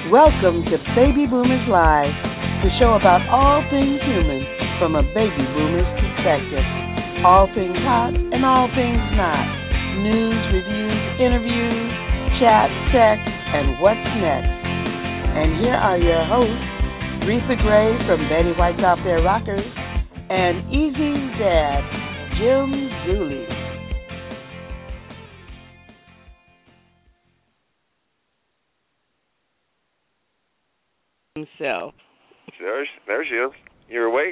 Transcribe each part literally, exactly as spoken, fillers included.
Welcome to Baby Boomers Live, the show about all things human from a baby boomer's perspective. All things hot and all things not. News, reviews, interviews, chat, sex, and what's next. And here are your hosts, Retha Gray from Betty White's Out There Rockers, and Easy's dad, Jim Zuley. Himself. There's, there she is. You're awake?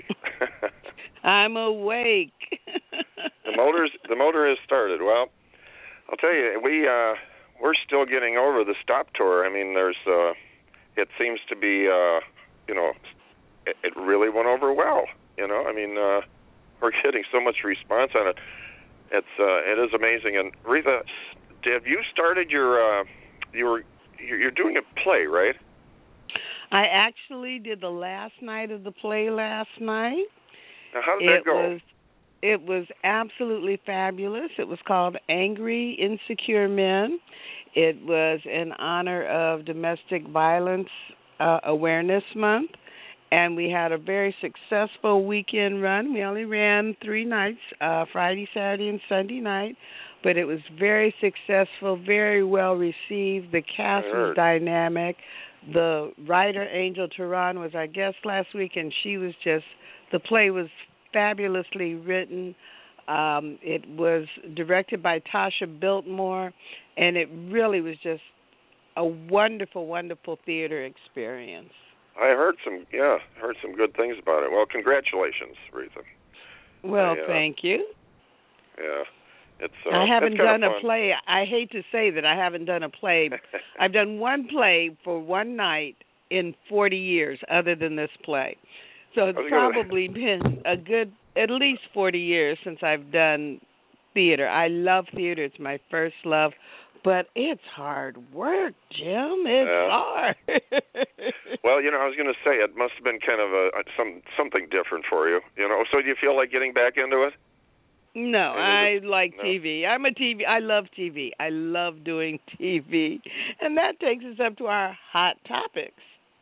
I'm awake. the motor's the motor has started. Well, I'll tell you, we uh, we're still getting over the stop tour. I mean, there's uh, it seems to be, uh, you know, it, it really went over well. You know, I mean, uh, we're getting so much response on it. It's uh, it is amazing. And Retha, have you started your uh, you were you're doing a play, right? I actually did the last night of the play last night. Now, how did it that go? Was, it was absolutely fabulous. It was called Angry, Insecure Men. It was in honor of Domestic Violence uh, Awareness Month, and we had a very successful weekend run. We only ran three nights, uh, Friday, Saturday, and Sunday night, but it was very successful, very well received. The cast was dynamic. The writer, Angel Turan, was our guest last week, and she was just, the play was fabulously written. Um, it was directed by Tasha Biltmore, and it really was just a wonderful, wonderful theater experience. I heard some, yeah, heard some good things about it. Well, congratulations, Retha. Well, I, uh, thank you. Yeah. It's, uh, I haven't done a fun. play. I hate to say that I haven't done a play. I've done one play for one night in forty years other than this play. So it's probably been a good, at least forty years since I've done theater. I love theater. It's my first love. But it's hard work, Jim. It's yeah. hard. Well, you know, I was going to say it must have been kind of a, some something different for you. You know, so do you feel like getting back into it? No, I like no. T V. I'm a T V. I love T V. I love doing T V. And that takes us up to our hot topics.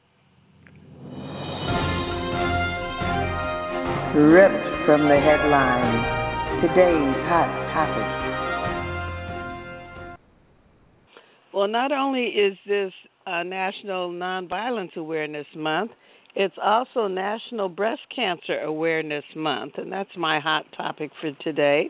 Ripped from the headlines, today's hot topics. Well, not only is this uh, National Nonviolence Awareness Month, it's also National Breast Cancer Awareness Month, and that's my hot topic for today.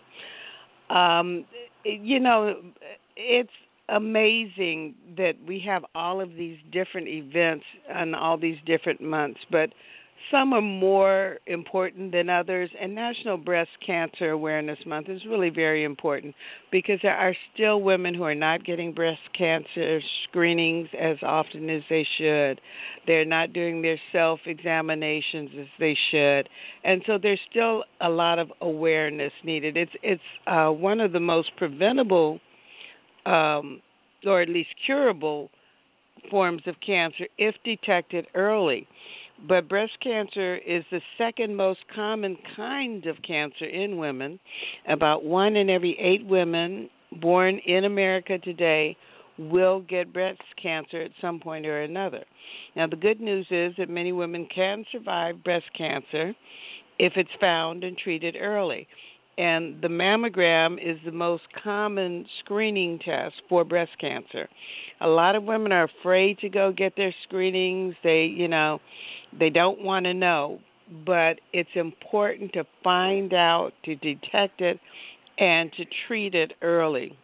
Um, you know, it's amazing that we have all of these different events and all these different months, but some are more important than others, and National Breast Cancer Awareness Month is really very important because there are still women who are not getting breast cancer screenings as often as they should. They're not doing their self-examinations as they should, and so there's still a lot of awareness needed. It's it's uh, one of the most preventable, um, or at least curable, forms of cancer if detected early. But breast cancer is the second most common kind of cancer in women. About one in every eight women born in America today will get breast cancer at some point or another. Now, the good news is that many women can survive breast cancer if it's found and treated early. And the mammogram is the most common screening test for breast cancer. A lot of women are afraid to go get their screenings. They, you know, they don't want to know, but it's important to find out, to detect it, and to treat it early.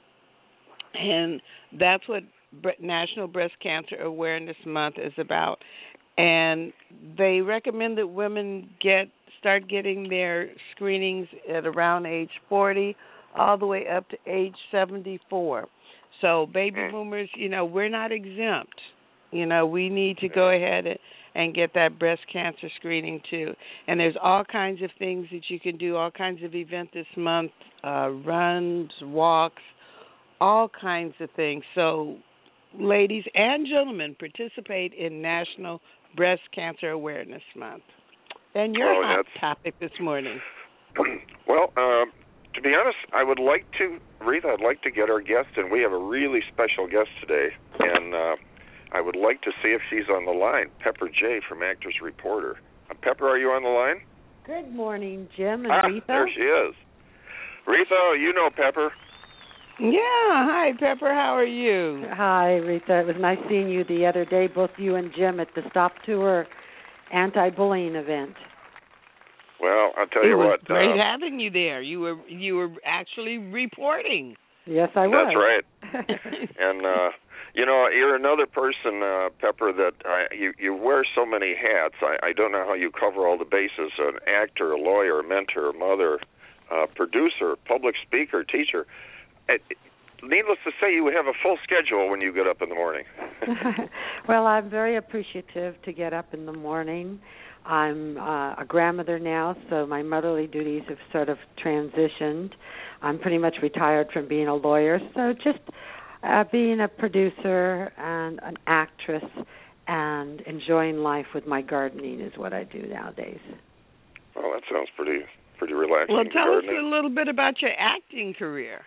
And that's what National Breast Cancer Awareness Month is about. And they recommend that women get start getting their screenings at around age forty, all the way up to age seventy-four. So baby boomers, you know, we're not exempt. You know, we need to go ahead and and get that breast cancer screening too. And there's all kinds of things that you can do, all kinds of events this month, uh, runs, walks, all kinds of things. So ladies and gentlemen, participate in National Breast Cancer Awareness Month. And your oh, hot topic this morning. Well, uh, to be honest, I would like to, Retha, I'd like to get our guest, and we have a really special guest today. And uh, I would like to see if she's on the line. Pepper J from Actors Reporter. Uh, Pepper, are you on the line? Good morning, Jim and ah, Retha. There she is. Retha, you know Pepper. Yeah, hi, Pepper. How are you? Hi, Retha. It was nice seeing you the other day, both you and Jim, at the Stop Tour anti-bullying event. Well, I'll tell it you was what. Great uh, having you there. You were you were actually reporting. Yes, I was. That's right. and uh, you know, you're another person, uh, Pepper, that uh, you you wear so many hats. I, I don't know how you cover all the bases: an actor, a lawyer, a mentor, a mother, uh, producer, public speaker, teacher. It, needless to say, you have a full schedule when you get up in the morning. Well, I'm very appreciative to get up in the morning. I'm uh, a grandmother now, so my motherly duties have sort of transitioned. I'm pretty much retired from being a lawyer, so just uh, being a producer and an actress and enjoying life with my gardening is what I do nowadays. Well, that sounds pretty pretty relaxing. Well, tell gardening. us a little bit about your acting career.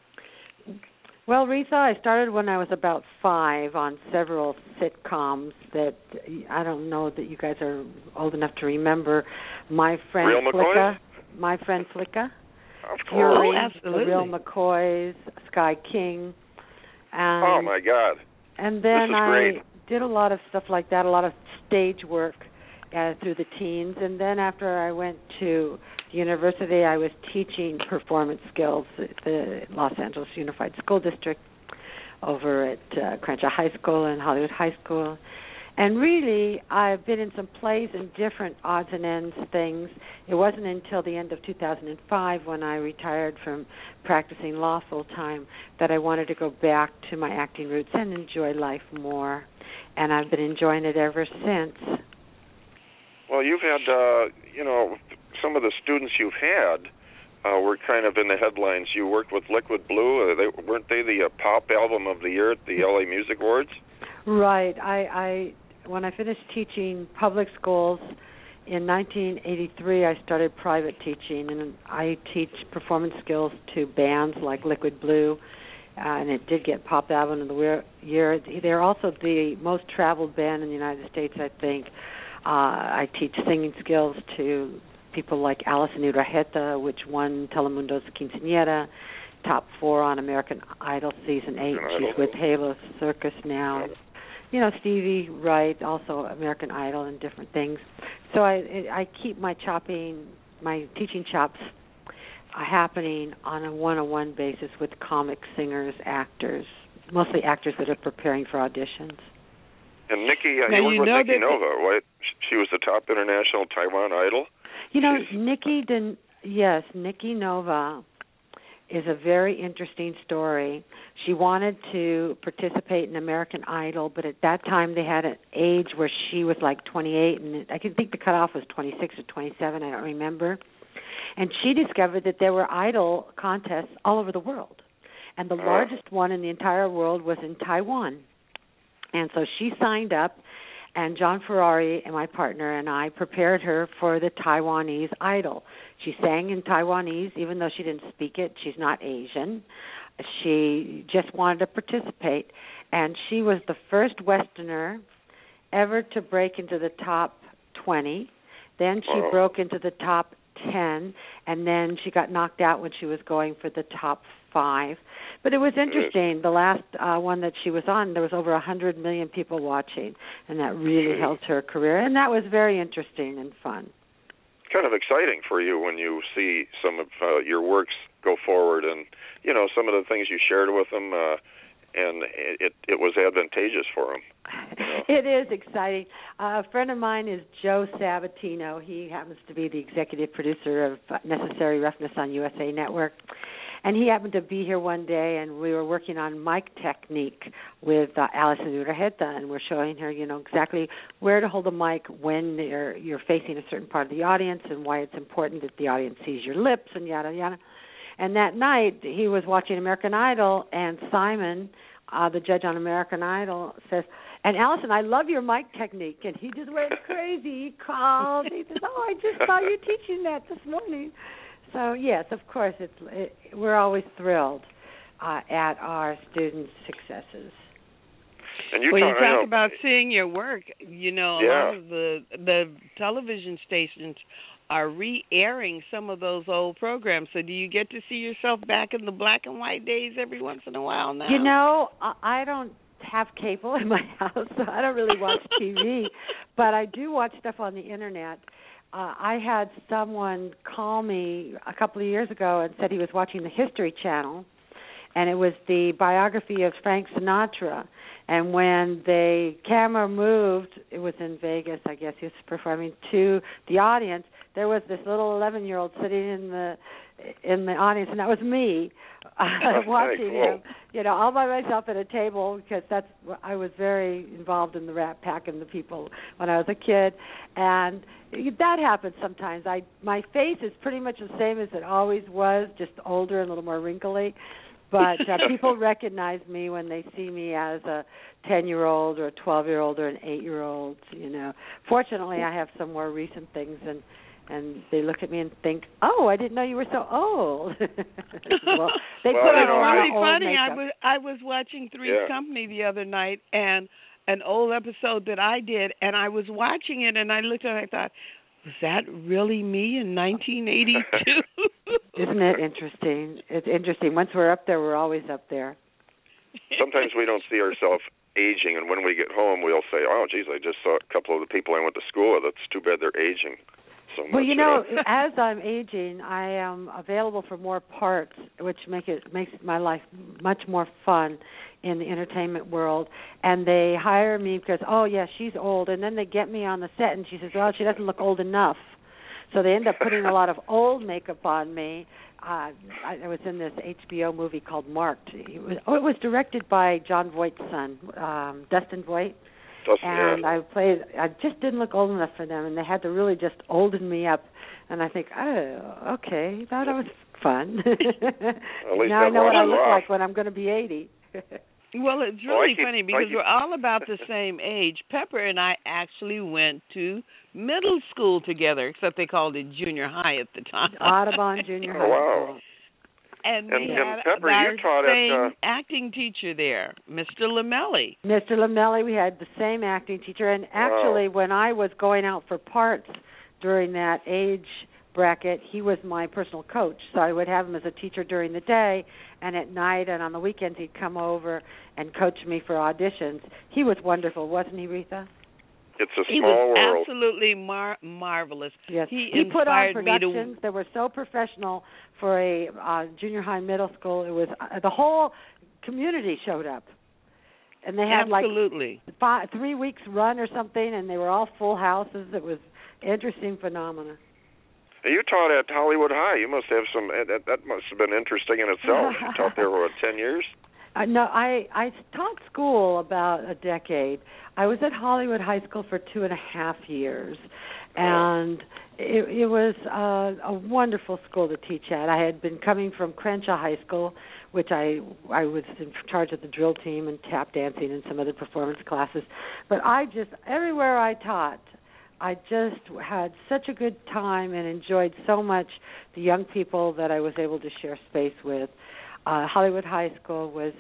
Well, Retha, I started when I was about five on several sitcoms that I don't know that you guys are old enough to remember. My Friend Real Flicka. McCoys? My Friend Flicka. Of course. Fury, Oh, absolutely. The Real McCoys, Sky King. And, oh, my God. And This then is I great. did a lot of stuff like that, a lot of stage work uh, through the teens. And then after I went to university, I was teaching performance skills at the Los Angeles Unified School District over at uh, Crenshaw High School and Hollywood High School. And really, I've been in some plays and different odds and ends things. It wasn't until the end of two thousand five when I retired from practicing law full-time that I wanted to go back to my acting roots and enjoy life more. And I've been enjoying it ever since. Well, you've had, uh, you know, some of the students you've had uh, were kind of in the headlines. You worked with Liquid Blue. Uh, they, weren't they the uh, pop album of the year at the L A Music Awards? Right. I, I when I finished teaching public schools in nineteen eighty-three, I started private teaching, and I teach performance skills to bands like Liquid Blue, uh, and it did get pop album of the year. They're also the most traveled band in the United States, I think. Uh, I teach singing skills to people like Alison Uraheta, which won Telemundo's Quinceañera, top four on American Idol season eight. She's with Halo Circus now. You know, Stevie Wright, also American Idol and different things. So I I keep my chopping, my teaching chops uh, happening on a one-on-one basis with comic singers, actors, mostly actors that are preparing for auditions. And Nikki, uh, Now, you worked you with know Nikki that Nova, right? She was the top international Taiwan idol. You know, She's... Nikki didn't. Yes, Nikki Nova is a very interesting story. She wanted to participate in American Idol, but at that time they had an age where she was like twenty-eight, and I can think the cutoff was twenty-six or twenty-seven. I don't remember. And she discovered that there were idol contests all over the world, and the Oh. largest one in the entire world was in Taiwan. And so she signed up, and John Ferrari and my partner and I prepared her for the Taiwanese Idol. She sang in Taiwanese, even though she didn't speak it. She's not Asian. She just wanted to participate. And she was the first Westerner ever to break into the top twenty. Then she Wow. broke into the top ten, and then she got knocked out when she was going for the top five. But it was interesting. The last uh, one that she was on, there was over one hundred million people watching, and that really helped her career. And that was very interesting and fun. Kind of exciting for you when you see some of uh, your works go forward, and you know some of the things you shared with them, uh, and it it was advantageous for them. You know? It is exciting. Uh, a friend of mine is Joe Sabatino. He happens to be the executive producer of Necessary Roughness on U S A Network. And he happened to be here one day, and we were working on mic technique with uh, Alison Uraheta, and we're showing her, you know, exactly where to hold the mic when you're, you're facing a certain part of the audience and why it's important that the audience sees your lips and yada, yada. And that night, he was watching American Idol, and Simon, uh, the judge on American Idol, says, and Alison, I love your mic technique. And he just went crazy. He called. He says, oh, I just saw you teaching that this morning. So, yes, of course, it's it, we're always thrilled uh, at our students' successes. And you well, talk, you talk you know, about seeing your work. You know, a yeah. lot of the the television stations are re-airing some of those old programs. So, do you get to see yourself back in the black and white days every once in a while now? You know, I don't have cable in my house, so I don't really watch T V, but I do watch stuff on the internet. Uh, I had someone call me a couple of years ago and said he was watching the History Channel, and it was the biography of Frank Sinatra. And when the camera moved, it was in Vegas, I guess he was performing, to the audience, there was this little eleven-year-old sitting in the in the audience, and that was me uh, watching cool. him, you know, all by myself at a table, because that's I was very involved in the Rat Pack and the people when I was a kid, and that happens sometimes. I my face is pretty much the same as it always was, just older and a little more wrinkly. But uh, people recognize me when they see me as a ten-year-old or a twelve-year-old or an eight-year-old, you know. Fortunately, I have some more recent things, and, and they look at me and think, oh, I didn't know you were so old. well, they well, put you on know, a lot really of old funny. makeup. I was I was watching Three's Yeah. Company the other night, and an old episode that I did, and I was watching it, and I looked at it and I thought, was that really me in nineteen eighty-two? Isn't it interesting? It's interesting. Once we're up there, we're always up there. Sometimes we don't see ourselves aging, and when we get home, we'll say, "Oh, geez, I just saw a couple of the people I went to school with. It's too bad they're aging so much." Well, you know, as I'm aging, I am available for more parts, which make it makes my life much more fun in the entertainment world. And they hire me because, oh, yeah, she's old, and then they get me on the set, and she says, well, she doesn't look old enough. So they end up putting a lot of old makeup on me. Uh, I, I was in this H B O movie called Marked. It was, oh, it was directed by John Voight's son, um, Dustin Voight. Dustin, and yeah. I played. I just didn't look old enough for them, and they had to really just olden me up. And I think, oh, okay, that was fun. At least now I that know what I runs look off. like when I'm going to be eighty. Well, it's Well, I really keep- funny I because keep- we're all about the same age. Pepper and I actually went to middle school together, except they called it junior high at the time. Audubon Junior Oh, High wow. School. And, And- we and had Pepper, our you taught at, same uh, acting teacher there, Mister Lamelli. Mister Lamelli, we had the same acting teacher. And actually, Wow. when I was going out for parts during that age bracket, he was my personal coach. So I would have him as a teacher during the day, and at night and on the weekends he'd come over and coach me for auditions. He was wonderful, wasn't he, Retha? It's a He small was world. absolutely mar- marvelous. Yes, He, he put on inspired me to. productions that were so professional for a uh, junior high, middle school. It was uh, the whole community showed up, and they had Absolutely. like five, three weeks run or something, and they were all full houses. It was interesting phenomenon. You taught at Hollywood High. You must have some. That, that must have been interesting in itself. You taught there for what, ten years? Uh, no, I I taught school about a decade. I was at Hollywood High School for two and a half years, and it, it was uh, a wonderful school to teach at. I had been coming from Crenshaw High School, which I I was in charge of the drill team and tap dancing and some other performance classes. But I just everywhere I taught, I just had such a good time and enjoyed so much the young people that I was able to share space with. Uh, Hollywood High School was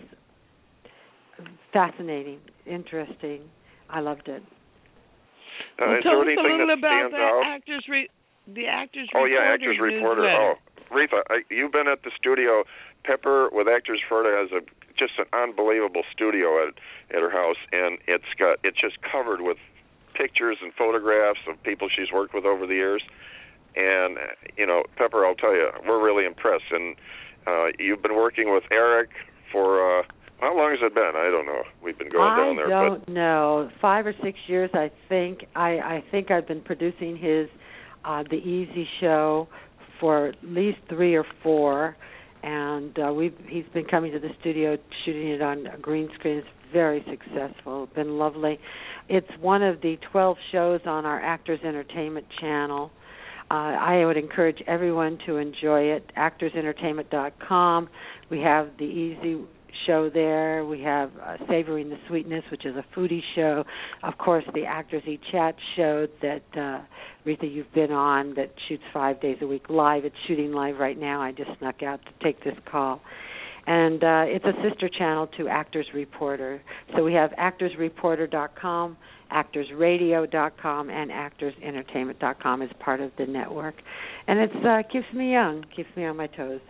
fascinating, interesting. I loved it. Uh, Well, is tell there us a anything little that about stands the out? actors, re- the actors. Oh yeah, Reporter Actors Reporter. newsletter. Oh, Retha, I, you've been at the studio. Pepper with Actors Reporter has a just an unbelievable studio at at her house, and it's got it's just covered with pictures and photographs of people she's worked with over the years. And you know, Pepper, I'll tell you, we're really impressed. And uh, you've been working with Eric for uh, how long has it been? I don't know. We've been going I down there. don't but know. Five or six years, I think. I, I think I've been producing his uh, The Easy Show for at least three or four, and uh, we've he's been coming to the studio, shooting it on a green screen. It's very successful. Been lovely. It's one of the twelve shows on our Actors Entertainment channel. Uh, I would encourage everyone to enjoy it. actors entertainment dot com. We have the Easy Show there. We have uh, Savoring the Sweetness, which is a foodie show. Of course, the Actors E-Chat show that, uh, Retha, you've been on, that shoots five days a week live. It's shooting live right now. I just snuck out to take this call. And uh, it's a sister channel to Actors Reporter. So we have actors reporter dot com, actors radio dot com, and actors entertainment dot com as part of the network. And it uh, keeps me young, keeps me on my toes.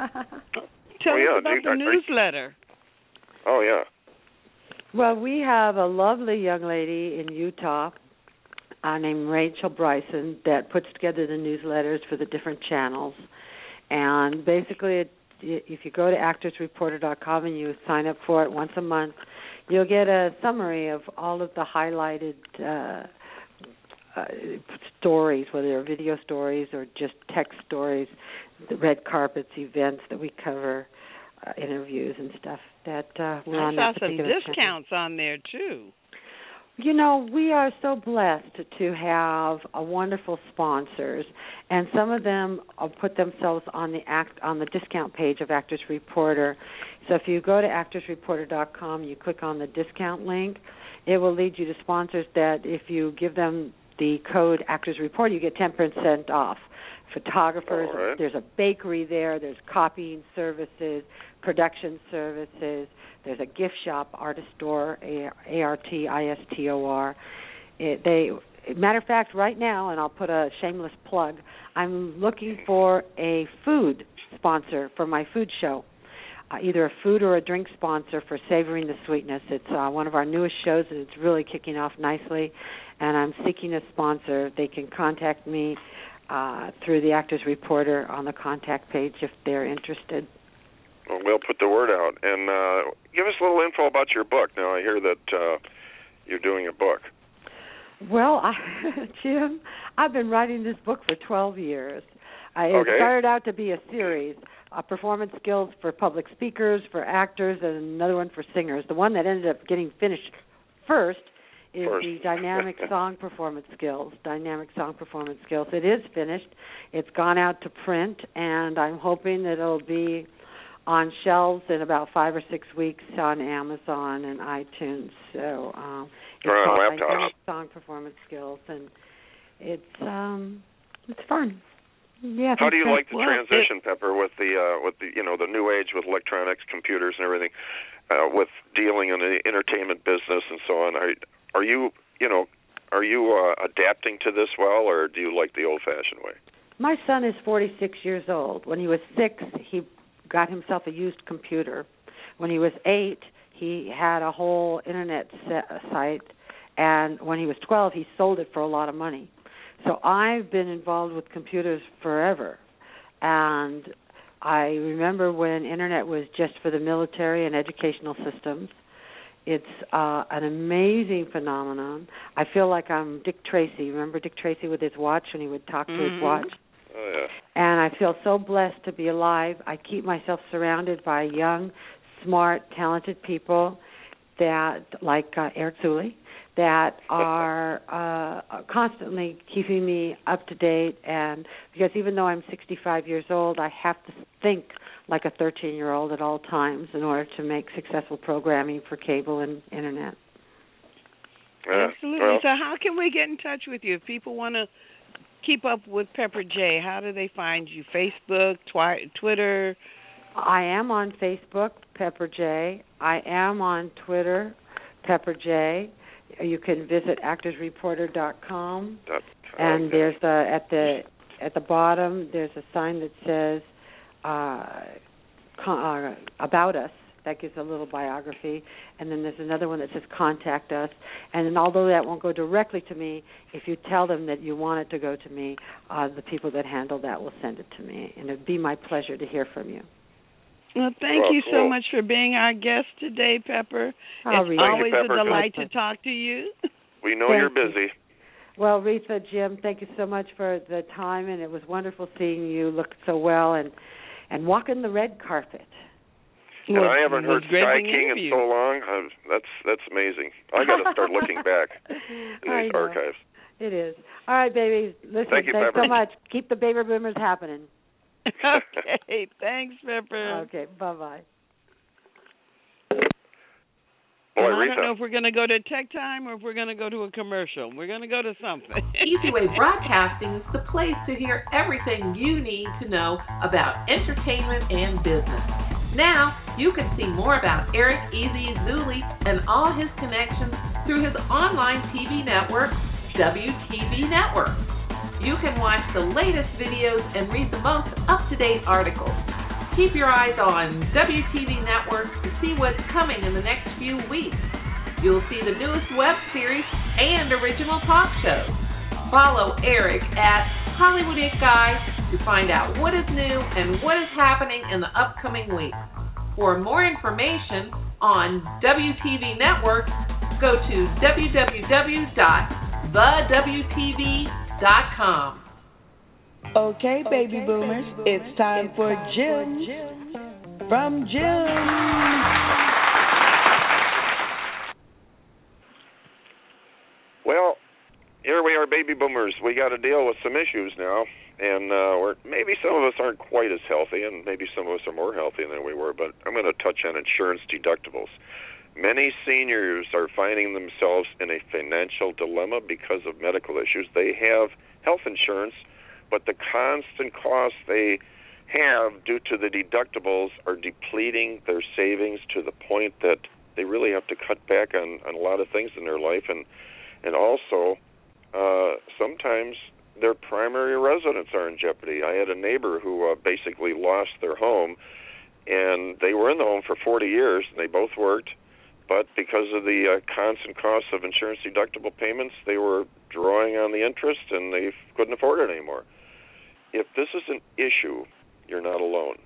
Tell oh, yeah. us about you, the are, newsletter. Oh, yeah. Well, we have a lovely young lady in Utah uh, named Rachel Bryson that puts together the newsletters for the different channels. And basically, it, if you go to actors reporter dot com and you sign up for it once a month, you'll get a summary of all of the highlighted uh, uh, stories, whether they're video stories or just text stories, the red carpets, events that we cover, uh, interviews and stuff that uh, we're I on saw that some particular discounts channel. on there, too. You know, we are so blessed to have a wonderful sponsors, and some of them put themselves on the act on the discount page of Actors Reporter. So if you go to actors reporter dot com, you click on the discount link, it will lead you to sponsors that if you give them the code Actors Reporter, you get ten percent off. Photographers, right. There's a bakery there, there's copying services, production services, there's a gift shop, artist store, A R T I S T O R. It, they, matter of fact, right now, and I'll put a shameless plug, I'm looking for a food sponsor for my food show, uh, either a food or a drink sponsor for Savoring the Sweetness. It's uh, one of our newest shows, and it's really kicking off nicely, and I'm seeking a sponsor. They can contact me uh, through the Actors Reporter on the contact page if they're interested. Well, we'll put the word out. And uh, give us a little info about your book. Now, I hear that uh, you're doing a book. Well, I, Jim, I've been writing this book for twelve years. Uh, it okay. started out to be a series, uh, performance skills for public speakers, for actors, and another one for singers. The one that ended up getting finished first is first. the dynamic song performance skills, dynamic song performance skills. It is finished. It's gone out to print, and I'm hoping that it'll be on shelves in about five or six weeks on Amazon and iTunes. So um, it's or called on Dynamic laptops. Song Performance Skills, and it's um, it's fun. Yeah. How do you like the well, transition, it, Pepper, with the uh, with the you know the new age with electronics, computers, and everything, uh, with dealing in the entertainment business and so on? Are are you you know are you uh, adapting to this well, or do you like the old-fashioned way? My son is forty-six years old. When he was six, he got himself a used computer. When he was eight, he had a whole internet site, and when he was twelve, he sold it for a lot of money. So I've been involved with computers forever, and I remember when internet was just for the military and educational systems. It's uh, an amazing phenomenon. I feel like I'm Dick Tracy. Remember Dick Tracy with his watch when he would talk mm-hmm. to his watch? Oh, yeah. And I feel so blessed to be alive. I keep myself surrounded by young, smart, talented people that, like uh, Eric Zuley, that are uh, constantly keeping me up to date. And because even though I'm sixty-five years old, I have to think like a thirteen-year-old at all times in order to make successful programming for cable and internet. Yeah. Absolutely. Well, so how can we get in touch with you if people want to keep up with Pepper J? How do they find you? Facebook, twi- Twitter? I am on Facebook, Pepper J. I am on Twitter, Pepper J. You can visit actors reporter dot com, that, and okay. there's a, at the at the bottom there's a sign that says uh, con- uh, about us. That gives a little biography, and then there's another one that says contact us. And then although that won't go directly to me, if you tell them that you want it to go to me, uh, the people that handle that will send it to me, and it'd be my pleasure to hear from you. Well, thank well, you cool. so much for being our guest today, Pepper. Oh, it's Rita. always you, Pepper. a delight to talk to you. We know Thank you're you. busy. Well, Rita, Jim, thank you so much for the time, and it was wonderful seeing you look so well and, and walking the red carpet. And well, I haven't heard Sky King in interview. so long. Uh, that's that's amazing. I got to start looking back in I these know. archives. It is. All right, babies. Listen, Thank you, thanks Pepper. so much. Keep the baby boomers happening. Okay, thanks, Pepper. Okay, bye-bye. Boy, Well, I Rita. don't know if we're going to go to Tech Time or if we're going to go to a commercial. We're going to go to something. Easy Way Broadcasting is the place to hear everything you need to know about entertainment and business. Now, you can see more about Eric Easy Zuli and all his connections through his online T V network, W T V Network. You can watch the latest videos and read the most up-to-date articles. Keep your eyes on W T V Network to see what's coming in the next few weeks. You'll see the newest web series and original talk shows. Follow Eric at Hollywood It Guy to find out what is new and what is happening in the upcoming week. For more information on W T V Network, go to w w w dot the w t v dot com. Okay, baby boomers, it's time for Gems from Gems. Well, here we are, baby boomers. We got to deal with some issues now, and uh, we're, maybe some of us aren't quite as healthy, and maybe some of us are more healthy than we were, but I'm going to touch on insurance deductibles. Many seniors are finding themselves in a financial dilemma because of medical issues. They have health insurance, but the constant costs they have due to the deductibles are depleting their savings to the point that they really have to cut back on, on a lot of things in their life, and and also uh, sometimes their primary residence are in jeopardy. I had a neighbor who uh, basically lost their home, and they were in the home for forty years, and they both worked, but because of the uh, constant costs of insurance deductible payments, they were drawing on the interest, and they couldn't afford it anymore. If this is an issue, you're not alone.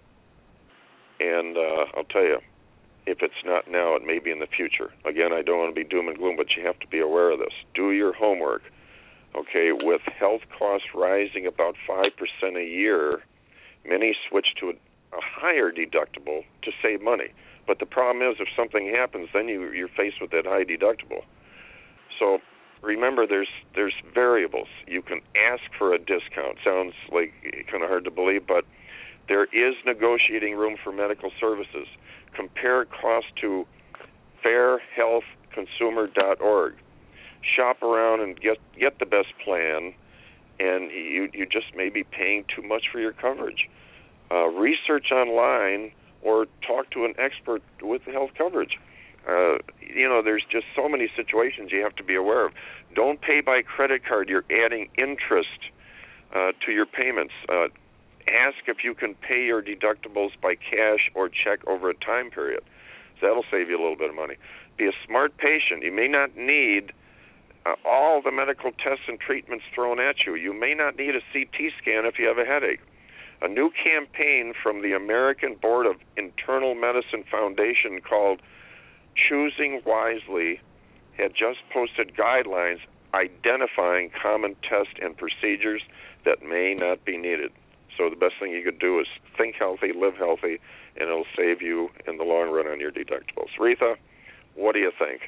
And uh, I'll tell you, if it's not now, it may be in the future. Again, I don't want to be doom and gloom, but you have to be aware of this. Do your homework. Okay, with health costs rising about five percent a year, many switch to a, a higher deductible to save money. But the problem is, if something happens, then you, you're faced with that high deductible. So remember, there's there's variables. You can ask for a discount. Sounds like kind of hard to believe, but there is negotiating room for medical services. Compare cost to fair health consumer dot org. Shop around and get get the best plan, and you you just may be paying too much for your coverage. Uh, research online or talk to an expert with health coverage. Uh, you know, there's just so many situations you have to be aware of. Don't pay by credit card. You're adding interest uh, to your payments. Uh, ask if you can pay your deductibles by cash or check over a time period. So that'll save you a little bit of money. Be a smart patient. You may not need uh, all the medical tests and treatments thrown at you. You may not need a C T scan if you have a headache. A new campaign from the American Board of Internal Medicine Foundation called Choosing Wisely had just posted guidelines identifying common tests and procedures that may not be needed. So the best thing you could do is think healthy, live healthy, and it'll save you in the long run on your deductibles. Retha, what do you think?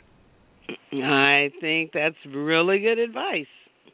I think that's really good advice.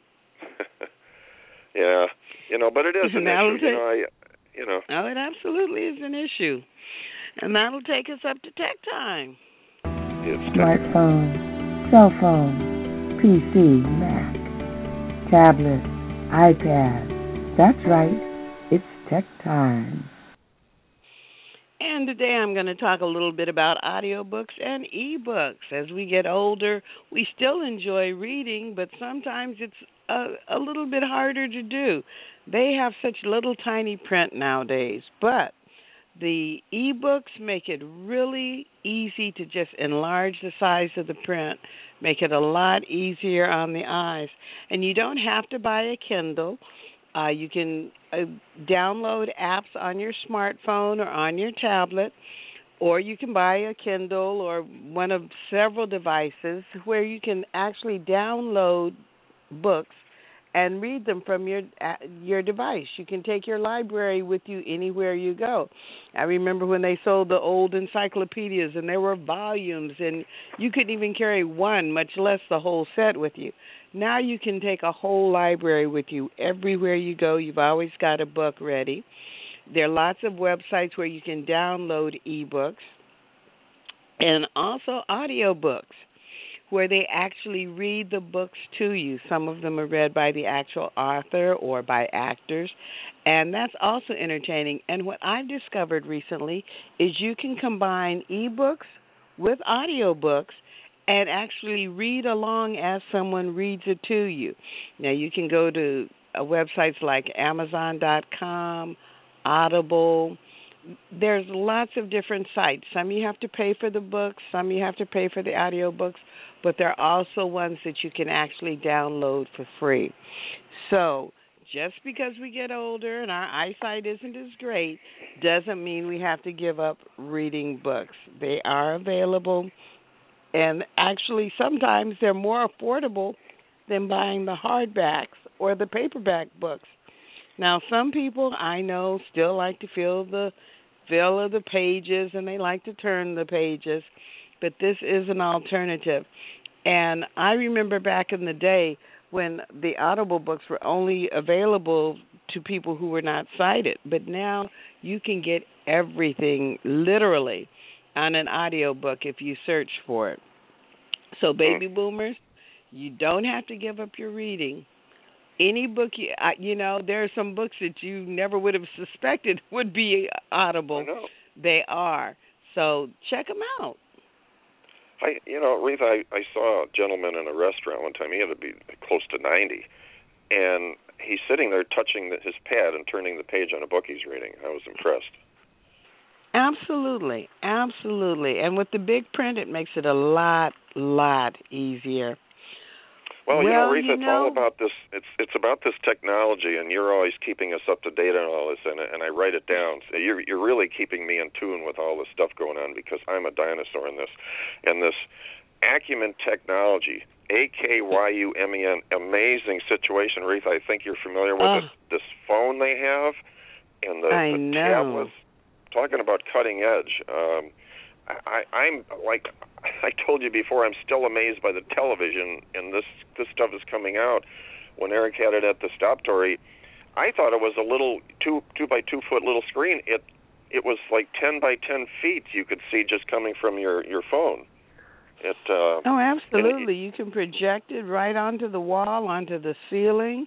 Yeah, you know, but it is an That'll issue. You know, I, you know. Oh, it absolutely is an issue. And that'll take us up to tech time. It's Smartphone, cell phone, P C, Mac, tablet, iPad. That's right. It's tech time. And today I'm going to talk a little bit about audiobooks and ebooks. As we get older, we still enjoy reading, but sometimes it's a, a little bit harder to do. They have such little tiny print nowadays, but the ebooks make it really easy to just enlarge the size of the print, make it a lot easier on the eyes. And you don't have to buy a Kindle. Uh, you can uh, download apps on your smartphone or on your tablet, or you can buy a Kindle or one of several devices where you can actually download books and read them from your uh, your device. You can take your library with you anywhere you go. I remember when they sold the old encyclopedias, and there were volumes, and you couldn't even carry one, much less the whole set with you. Now you can take a whole library with you everywhere you go. You've always got a book ready. There are lots of websites where you can download ebooks and also audiobooks. where they actually read the books to you. Some of them are read by the actual author or by actors, and that's also entertaining. And what I've discovered recently is you can combine ebooks with audiobooks and actually read along as someone reads it to you. Now, you can go to uh, websites like Amazon dot com, Audible. There's lots of different sites. Some you have to pay for the books, some you have to pay for the audiobooks, but there are also ones that you can actually download for free. So just because we get older and our eyesight isn't as great doesn't mean we have to give up reading books. They are available, and actually sometimes they're more affordable than buying the hardbacks or the paperback books. Now, some people I know still like to feel the feel of the pages, and they like to turn the pages, but this is an alternative. And I remember back in the day when the Audible books were only available to people who were not sighted, but now you can get everything literally on an audio book if you search for it. So, baby boomers, you don't have to give up your reading. Any book, you, you know, there are some books that you never would have suspected would be Audible. I know. They are. So check them out. I, you know, Reeve, I, I saw a gentleman in a restaurant one time. He had to be close to ninety, and he's sitting there touching the, his pad and turning the page on a book he's reading. I was impressed. Absolutely, absolutely. And with the big print, it makes it a lot, lot easier. Well, you well, know, Reeve, you it's know, all about this. It's it's about this technology, and you're always keeping us up to date on all this. And and I write it down. So you're you're really keeping me in tune with all this stuff going on, because I'm a dinosaur in this. And this Acumen Technology, A K Y U M E N, amazing situation, Reeve. I think you're familiar with uh, this, this phone they have, and the, I the know. tablets. Talking about cutting edge. Um, I, I'm like I told you before, I'm still amazed by the television, and this this stuff is coming out. When Eric had it at the Stop Tory, I thought it was a little two two by two foot little screen. It it was like ten by ten feet. You could see just coming from your your phone. It uh, oh, absolutely. It, you can project it right onto the wall, onto the ceiling.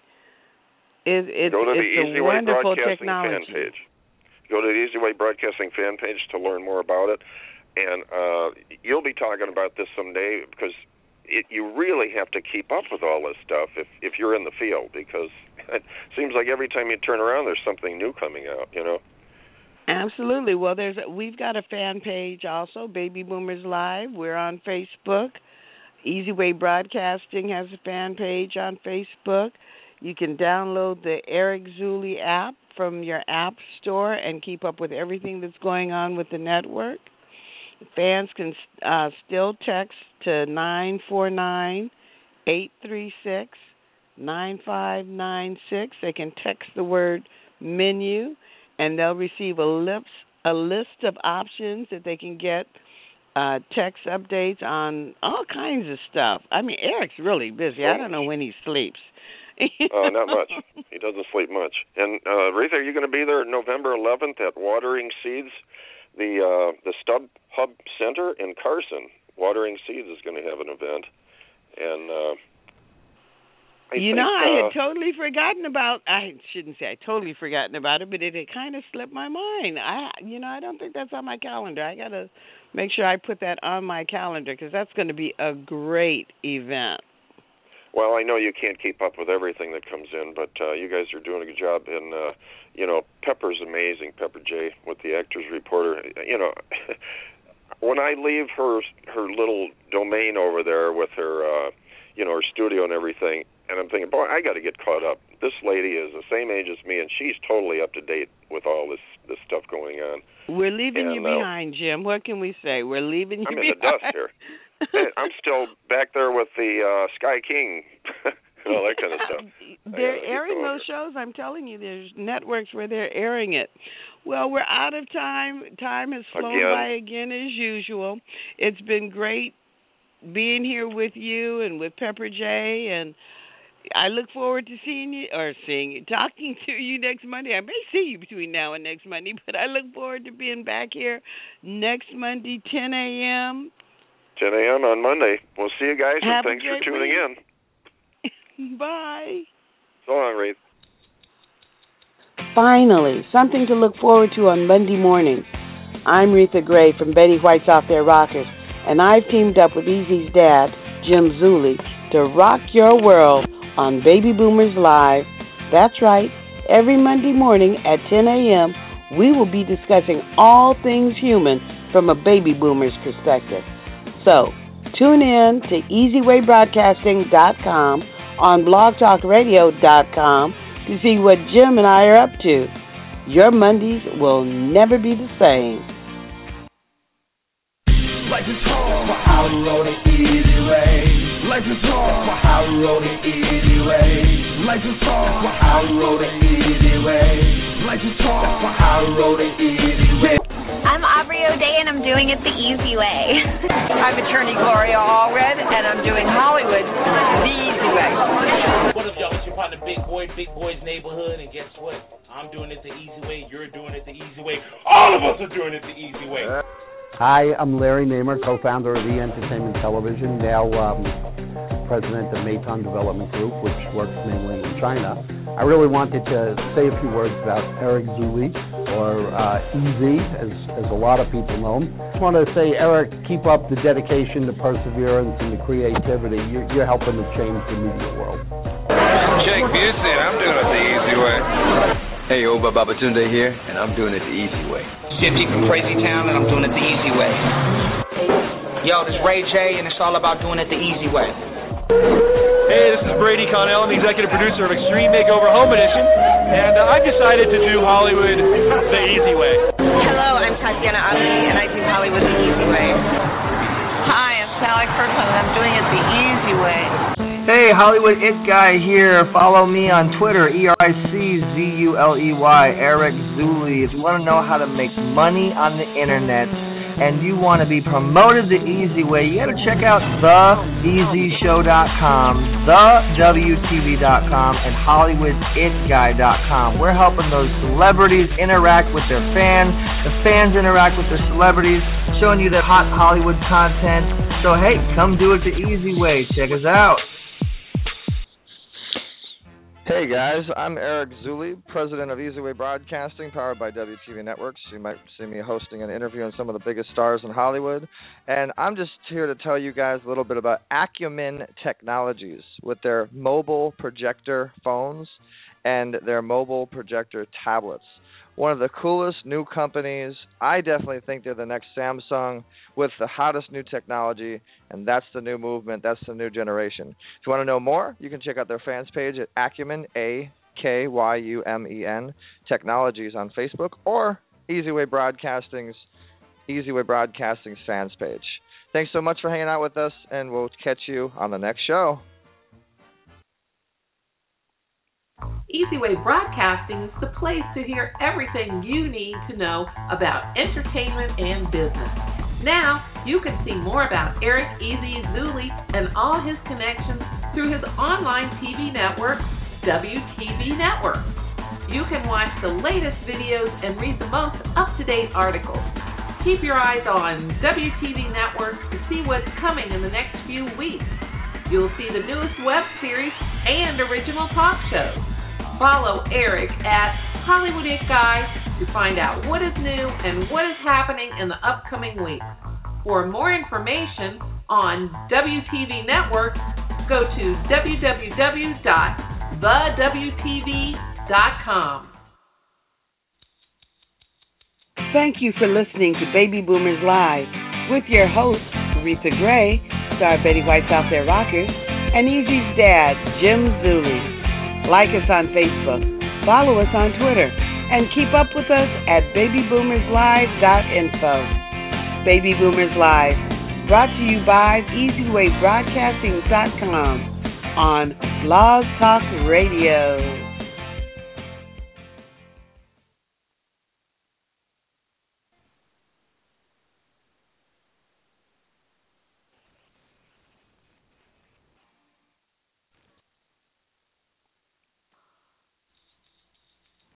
It, it, go to it's the Easy a Way wonderful Broadcasting technology. fan page. Go to the Easy Way Broadcasting fan page to learn more about it. And uh, you'll be talking about this someday, because it, you really have to keep up with all this stuff if, if you're in the field, because it seems like every time you turn around, there's something new coming out, you know? Absolutely. Well, there's a, we've got a fan page also, Baby Boomers Live. We're on Facebook. Easy Way Broadcasting has a fan page on Facebook. You can download the Eric Zuley app from your app store and keep up with everything that's going on with the network. Fans can uh, still text to nine four nine, eight three six, nine five nine six. They can text the word menu, and they'll receive a list, a list of options that they can get, uh, text updates on all kinds of stuff. I mean, Eric's really busy. I don't know when he sleeps. Oh, uh, not much. He doesn't sleep much. And, uh, Ruth, are you going to be there November eleventh at Watering Seeds? The uh, the Stub Hub Center in Carson. Watering Seeds is going to have an event, and uh, I you think, know, I uh, had totally forgotten about. I shouldn't say I totally forgotten about it, but it had kind of slipped my mind. I, you know, I don't think that's on my calendar. I got to make sure I put that on my calendar, because that's going to be a great event. Well, I know you can't keep up with everything that comes in, but uh, you guys are doing a good job. And, uh, you know, Pepper's amazing, Pepper J, with the Actors Reporter. You know, when I leave her her little domain over there with her, uh, you know, her studio and everything, and I'm thinking, boy, I got to get caught up. This lady is the same age as me, and she's totally up to date with all this, this stuff going on. We're leaving and, you uh, behind, Jim. What can we say? We're leaving you I'm behind. in the dust here. I'm still back there with the uh, Sky King and all that kind of stuff. They're airing those shows. I'm telling you, there's networks where they're airing it. Well, we're out of time. Time has flown again. by again as usual. It's been great being here with you and with Pepper J, and I look forward to seeing you, or seeing you, talking to you next Monday. I may see you between now and next Monday, but I look forward to being back here next Monday, ten a.m., ten a.m. on Monday. We'll see you guys, Have and thanks for tuning week. in. Bye. So long, Reed. Finally, something to look forward to on Monday mornings. I'm Retha Gray from Betty White's Off Their Rockers, and I've teamed up with Easy's dad, Jim Zuley, to rock your world on Baby Boomers Live. That's right. Every Monday morning at ten a.m., we will be discussing all things human from a baby boomer's perspective. So, tune in to easy way broadcasting dot com on blog talk radio dot com to see what Jim and I are up to. Your Mondays will never be the same. Life is hard for how to roll the easy way. Life is hard for how to roll the easy way. Life is hard for how to roll the easy way. Life is hard for how to roll the easy way. I'm Aubrey O'Day, and I'm doing it the easy way. I'm attorney Gloria Allred, and I'm doing Hollywood the easy way. What up, y'all? It's your partner, Big Boy, Big Boy's Neighborhood, and guess what? I'm doing it the easy way. You're doing it the easy way. All of us are doing it the easy way. Hi, I'm Larry Namer, co-founder of E! Entertainment Television, now um, president of Meitan Development Group, which works mainly in China. I really wanted to say a few words about Eric Zuley, or uh, Easy, as, as a lot of people know him. I just want to say, Eric, keep up the dedication, the perseverance, and the creativity. You're, you're helping to change the media world. Jake Busey, I'm doing it the easy way. Hey, Oba Babatunde here, and I'm doing it the easy way. Jimmy from Crazy Town, and I'm doing it the easy way. Yo, this is Ray J, and it's all about doing it the easy way. Hey, this is Brady Connell. I'm the executive producer of Extreme Makeover Home Edition, and uh, I've decided to do Hollywood the easy way. Hello, I'm Tatiana Ali, and I do Hollywood the easy way. Hi, I'm Sally Kirkland, and I'm doing it the easy way. Hey, Hollywood It Guy here. Follow me on Twitter, E R I C Z U L E Y, Eric Zuley. If you want to know how to make money on the internet and you want to be promoted the easy way, you got to check out the easy show dot com, the W T V dot com, and Hollywood It Guy dot com. We're helping those celebrities interact with their fans. The fans interact with their celebrities, showing you the hot Hollywood content. So, hey, come do it the easy way. Check us out. Hey guys, I'm Eric Zuley, president of Easy Way Broadcasting, powered by W T V Networks. You might see me hosting an interview on some of the biggest stars in Hollywood. And I'm just here to tell you guys a little bit about Acumen Technologies with their mobile projector phones and their mobile projector tablets. One of the coolest new companies. I definitely think they're the next Samsung with the hottest new technology, and that's the new movement. That's the new generation. If you want to know more, you can check out their fans page at Acumen, A K Y U M E N, Technologies on Facebook, or Easy Way Broadcasting's Easy Way Broadcasting's fans page. Thanks so much for hanging out with us, and we'll catch you on the next show. Easy Way Broadcasting is the place to hear everything you need to know about entertainment and business. Now, you can see more about Eric Easy Zuley and all his connections through his online T V network, W T V Network. You can watch the latest videos and read the most up-to-date articles. Keep your eyes on W T V Network to see what's coming in the next few weeks. You'll see the newest web series and original talk shows. Follow Eric at Hollywood It Guy to find out what is new and what is happening in the upcoming weeks. For more information on W T V Network, go to w w w dot the w t v dot com. Thank you for listening to Baby Boomers Live with your hosts, Retha Gray, star Betty White's Off Their Rockers, and Easy's dad, Jim Zuley. Like us on Facebook, follow us on Twitter, and keep up with us at baby boomers live dot info. Baby Boomers Live, brought to you by easy way broadcasting dot com on Blog Talk Radio.